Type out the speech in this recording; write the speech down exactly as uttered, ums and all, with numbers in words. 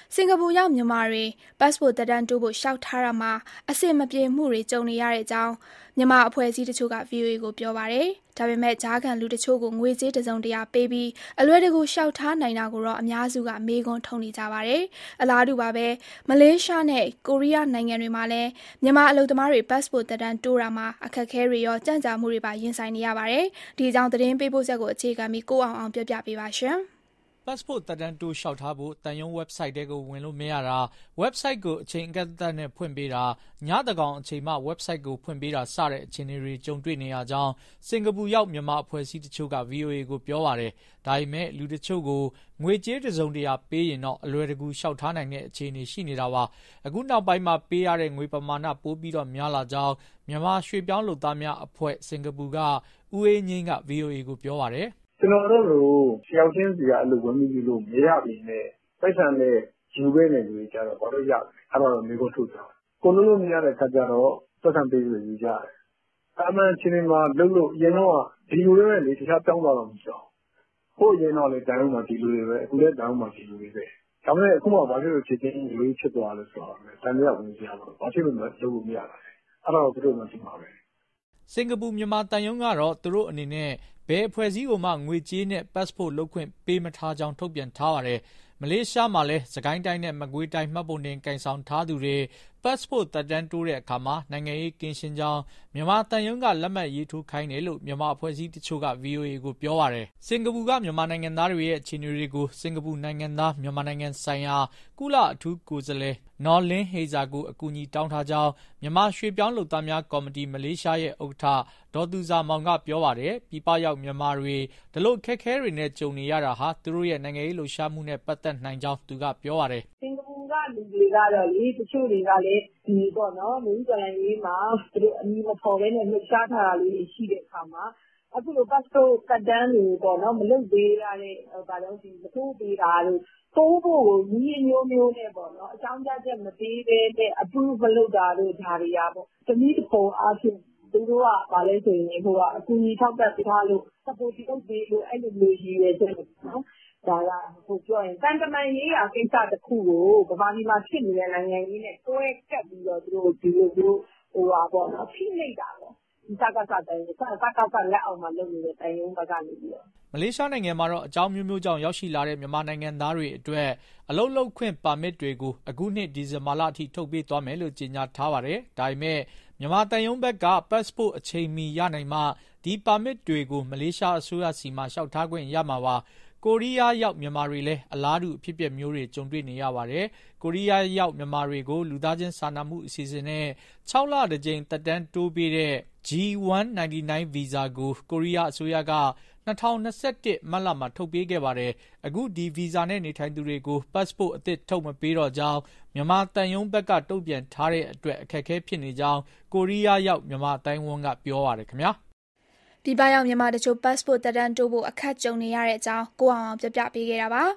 စင်ကာပူရောက်မြန်မာတွေ passport သက်တမ်းတိုးဖို့လျှောက်ထားတာမှာအဆင်မပြေမှုတွေကြုံနေရတဲ့အကြောင်းမြန်မာအဖွဲ့အစည်းတချို့က ဗွီအိုအေကိုပြောပါတယ်။ဒါပေမဲ့ကြားခံလူတချို့ကိုငွေကြေးတစုံတရာပေးပြီးအလွယ်တကူလျှောက်ထားနိုင်တာကိုတော့အများစုကမေးခွန်းထုတ်နေကြပါတယ်။အလားတူပါပဲမလေးရှားနဲ့ကိုရီးယားနိုင်ငံတွေမှာလည်းမြန်မာအလုပ်သမားတွေ passport သက်တမ်းတိုးတာမှာအခက်အခဲတွေရောကြန့်ကြာမှုတွေပါရင်ဆိုင်နေရပါတယ်။ဒီအကြောင်းသတင်းပေးပို့ချက်ကိုအခြေခံပြီးကိုအောင်အောင်ပြောပြပေးပါရှင်။ passport သက်တမ်းတိုးလျှောက်ထားဖို့တန်ယုံ website တဲကိုဝင်လို့မရတာ website ကိုအချိန်အကန့်အသတ်နဲ့ဖွင့်ပေးတာညတကောင်အချိန်မှ website ကိုဖွင့်ပေးတာစတဲ့အခြေအနေတွေကြုံတွေ့နေရကြောင်းစင်ကာပူရောက်မြန်မာအဖွဲ့အစည်းတချို့က ဗွီအိုအေကိုပြောပါတယ်။ဒါပေမဲ့လူတချို့ကိုငွေကြေးတစုံတရာပေးရင်တော့အလွယ်တကူလျှောက်ထားနိုင်တဲ့အခြေအနေရှိနေတာပါ။အခုနောက်ပိုင်းမှာပေးရတဲ့ငွေပမာဏပိုပြီးတော့များလာကြောင်းမြန်မာရွှေ့ပြောင်းလုပ်သားများအဖွဲ့စင်ကာပူကဦးအေးငိမ့်က ဗွီအိုအေကိုပြောပါတယ်။ကျွန်တော်တို့တို့တယောက်ချင်းစီကအလုပ်ဝင်ပြီးလို့မရပြီနဲ့ပိုက်ဆံနဲ့ယူပေးနေလို့ကြတော့ဘာလို့ရတယ်အဲ့တော့မျိုးကိုထုတ်ကြတယ်ကိုလုံးလို့မရတဲ့ခါကျတော့ပတ်စံပေးလို့ယူကြတယ်အမှန်ချင်းနေမှာလုံးလို့အရင်တော့ဒီလိုတွေလေတခြားတောင်းသွားတော့မကြောက်ဟိုအရင်တော့လေတိုင်အောင်မှဒီလိုတွေပဲအခုလည်းတောင်းမှဒီလိုတွေပဲဒါပေမဲ့အခုမှဘာဖြစ်လို့ဖြစ်ချင်းလေးဖြစ်သွားလဲဆိုတော့တန်ရဝင်ကြတော့ဘာဖြစ်လို့မလုပ်လို့မရတာလဲအဲ့တော့ဘယ်လိုမှဒီမှာပဲစင်ကာပူမြန်မာတန်ယုံကတော့သူတို့အနေနဲ့ဘယ်အဖွဲ့အစည်းကိုမှငွေကြေးနဲ့ passport လုပ်ခွင့်ပေးမထားကြောင်းထုတ်ပြန်ထားပါတယ်။မလေးရှားမှာလည်းစကိုင်းတိုင်းနဲ့မကွေးတိုင်းမှတ်ပုံတင်ကင်ဆောင်ထားသူတွေ passport သက်တမ်းတိုးတဲ့အခါမှာနိုင်ငံရေးကင်းရှင်းကြောင်းမြန်မာတန်ယုံကလက်မှတ်ရေးထိုးခိုင်းတယ်လို့မြန်မာအဖွဲ့အစည်းတချို့က ဗွီအိုအေကိုပြောပါတယ်။စင်ကာပူကမြန်မာနိုင်ငံသားတွေရဲ့အခြေအနေတွေကိုစင်ကာပူနိုင်ငံသားမြန်မာနိုင်ငံဆိုင်ရာကုလအထူးကိုယ်စားလှယ်နော်လင်းဟေဇာကိုအကူအညီတောင်းထားကြောင်းမြန်မာရွှေ့ပြောင်းလုပ်သားများကော်မတီမလေးရှားရဲ့ဥက္ကဋ္ဌဒေါ်သူဇာမောင်ကပြောပါတယ်။ပြည်ပရောက်မြန်မာတွေဒီလိုခက်ခဲတွေနဲ့ကြုံနေရတာဟာသူတို့ရဲ့နိုင်ငံရေးလှုပ်ရှားမှုနဲ့ပတ်သက်နိုင်ကြောင်းသူကပြောပါတယ်။စင်ကာပူကလူတွေကတော့လေတချို့တွေကလည်းဒီပေါ့နော်လူကြိုင်ရေးမှာသူတို့အမည်မဖော်ဘဲနဲ့လှုပ်ရှားထားတာလေးရှိတဲ့အခါမှာအခုလို passport သက်တမ်းတွေပေါ့နော်မလုပ်သေးရတဲ့ဘာလို့ဒီမတိုးပေးတာလို့တိုးဖို့ကိုညီမျိုးမျိုးနဲ့ပေါ့နော်အကြောင်းကြားချက်မပေးဘဲနဲ့ approve လုပ်တာလို့ဒါတွေကပေါ့တနည်းတစ်ပုံအားဖြင့်သူတို့ကဘာလဲဆိုရင်ဟိုကအကူအညီထောက်ပံ့ပေးထားလို့ support လုပ်ပေးလို့အဲ့လိုမျိုးရည်ရွယ်ချက်နော်ဒါကဟိုပြောရင်တန်တမန်ရေးရာကိစ္စတစ်ခုကိုဗမာပြည်မှာဖြစ်နေတဲ့နိုင်ငံရေးနဲ့တွဲကပ်ပြီးတော့သူတို့ဒီလိုမျိုးဟိုပါပေါ့နော်ဖိနှိပ်တာပေါ့ဒီစကားစတိုင်းစကားကောက်ကလက်အောင်မှာလုပ်နေတဲ့တိုင်ရုံးဘက်ကနေပြီးတော့မလေးရှားနိုင်ငံမှာတော့အကြောင်းမျိုးမျိုးကြောင့်ရောက်ရှိလာတဲ့မြန်မာနိုင်ငံသားတွေအတွက်အလုပ်လုပ်ခွင့်ပါမစ်တွေကိုအခုနှစ်ဒီဇင်ဘာလအထိထုတ်ပေးသွားမယ်လို့ကြေညာထားပါတယ်။ဒါပေမဲ့မြန်မာတန်ယုံဘက်က passport အချိန်မီရနိုင်မှဒီပါမစ်တွေကိုမလေးရှားအစိုးရစီမှာလျှောက်ထားခွင့်ရမှာပါ။ကိုရီးယားရောက်မြန်မာတွေလည်းအလားတူအဖြစ်အပျက်မျိုးတွေကြုံတွေ့နေရပါတယ်။ကိုရီးယားရောက်မြန်မာတွေကိုလူသားချင်းစာနာမှုအစီအစဉ်နဲ့၆လတစ်ကြိမ်သက်တမ်းတိုးပေးတဲ့ ဂျီ ၁၉၉ visa ကိုကိုရီးယားအစိုးရက၂၀၂၁မတ်လမှာထုတ်ပေးခဲ့ပါတယ်။အခုဒီ visa နဲ့နေထိုင်သူတွေကို passport အသစ်ထုတ်မပေးတော့ကြောင်းမြန်မာတန်ယုံဘက်ကတုံ့ပြန်ထားတဲ့အတွက်အခက်အခဲဖြစ်နေကြောင်းကိုရီးယားရောက်မြန်မာအတိုင်းအဝန်းကပြောပါတယ်ခင်ဗျာ။ပြည်ပရောက်မြန်မာတချို့ passport သက်တမ်းတိုးဖို့အခက်ကြုံနေရတဲ့အကြောင်းကိုအောင်အောင်ပြပြပေးခဲ့တာပါ